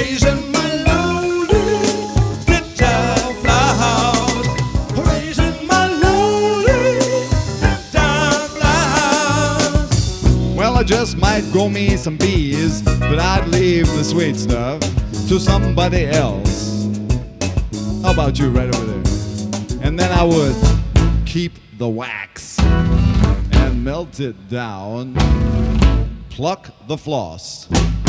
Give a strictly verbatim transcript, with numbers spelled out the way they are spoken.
raising my lonely guitar flowers, raising my lonely guitar flowers. Well, I just might grow me some bees, but I'd leave the sweet stuff to somebody else. How about you right over there? And then I would keep the wax and melt it down, pluck the floss,